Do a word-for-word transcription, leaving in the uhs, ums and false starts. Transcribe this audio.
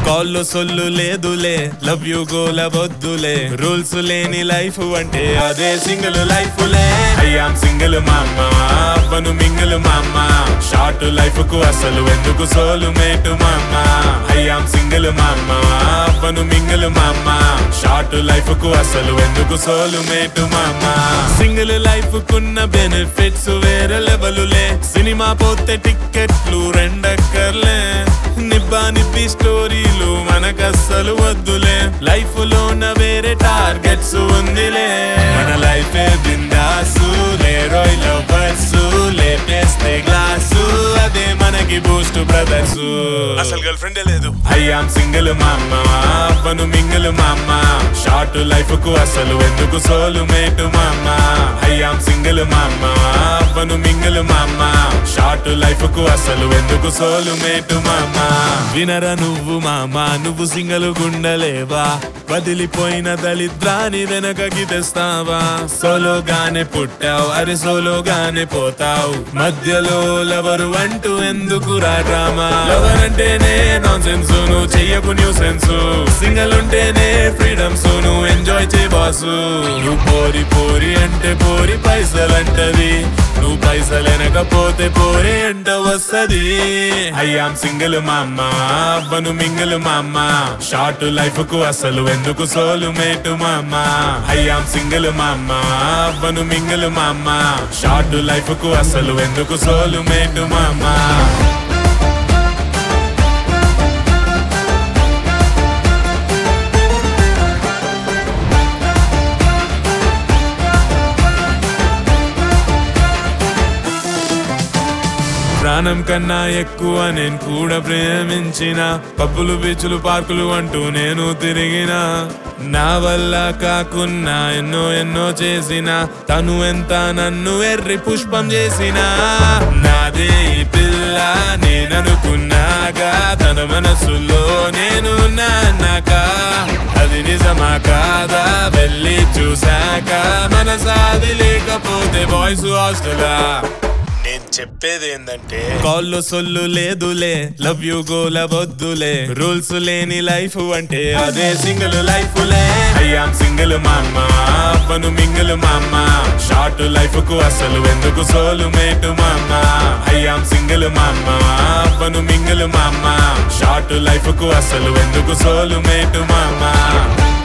కాల్లో సొల్లు లేదులే, లవ్ యూ గోల వద్దులే, రూల్స్ లేని లైఫ్ అంటే అదే సింగిల్ లైఫ్ లే. అయ్యాం సింగిల్ మామ, అవ్వను మింగిల్ మామ, షార్ట్ లైఫ్ కు అసలు ఎందుకు సోలు మేటు మామ. అయ్యాం సింగిల్ మామ, అవ్వను మింగిల్ మామ, షార్ట్ లైఫ్ కు అసలు ఎందుకు సోలు మేటు మామ. సింగిల్ లైఫ్ కున్న బెనిఫిట్స్ వేరే లెవెలులే, సినిమా పోతే టిక్కెట్లు రెండక్కర్లే, నిబ్బా నిబ్బి స్టోరీలు మనకస్సలు వద్దులే, లైఫ్ లోన వేరే టార్గెట్స్ ఉందిలే. మన లైఫ్ బిందాసు లేరోయ్ లవర్స్, లేపేస్తే గ్లాసు అదే మనకి బూస్ట్ బ్రదర్స్, అసలు గర్ల్ ఫ్రెండే లేదు. అయ్యాం సింగిల్ మామ, అవ్వను మింగిల్ మామ, షార్ట్ లైఫ్ కు అసలు ఎందుకు సోలు మేటు మామ. అయ్యాం సింగిల్ మామ, అవ్వను మింగిల్ మామ, షార్ట్ లైఫ్ కు అసలు ఎందుకు సోలు మేటు మామ. వినరా నువ్వు మామ, నువ్వు సింగల్ గుండలేవా, వదిలిపోయిన దళిద్రాని వెనకకి తెస్తావా. సోలోగానే పుట్టావు, అరే సోలోగానే పోతావు, మధ్యలో లవరు అంటూ ఎందుకు రా డ్రామా. లవర్ అంటేనే నాన్ సెన్స్, నువ్వు చెయ్యకు న్యూ సెన్స్, సింగల్ ఉంటేనే ఫ్రీడమ్స్, నువ్వు ఎంజాయ్ చే బాసు. నువ్వు పోరి పోరి అంటే పోరి పైసలంటది, నువ్వు పైసలెనకపోతే పోరే అంట వస్తది. అయ్యాం సింగిల్ మామ, అవ్వను మింగిల్ మామ, షార్ట్ లైఫ్ కు అసలు ఎందుకు సోలు మేటు మామ. అయ్యాం సింగిల్ మామ, అవ్వను మింగిల్ మామ, షార్ట్ లైఫ్ కు అసలు ఎందుకు సోలు మేటు మామ. ప్రాణం కన్నా ఎక్కువ నేను కూడా ప్రేమించిన, పబ్బులు బీచులు పార్కులు అంటూ నేను తిరిగిన, నా వల్ల కాకున్నా ఎన్నో ఎన్నో చేసిన, తను ఎంత నన్ను ఎర్రి పుష్పం చేసిన. నాదే ఈ పిల్ల నేననుకున్నాగా, తన మనసులో నేను నాక, అది నిజమా కాదా వెళ్ళి చూసాక, మనసాది లేకపోతే బాయ్స్ హాస్టలా. నేను చెప్పేది ఏందంటే కాల్లో సొల్లు లేదులే, లవ్ యూ గోల వద్దులే, రూల్స్ లేని లైఫ్ అంటే అదే సింగిల్ లైఫ్ లే. అయ్యాం సింగిల్ మామ, అవ్వను మింగిల్ మామ, షార్ట్ లైఫ్ కు అసలు ఎందుకు సోలు మేటు మామ. అయ్యాం సింగిల్ మామ, అవ్వను మింగిల్ మామ, షార్ట్ లైఫ్ కు అసలు ఎందుకు సోలు మేటు మామ.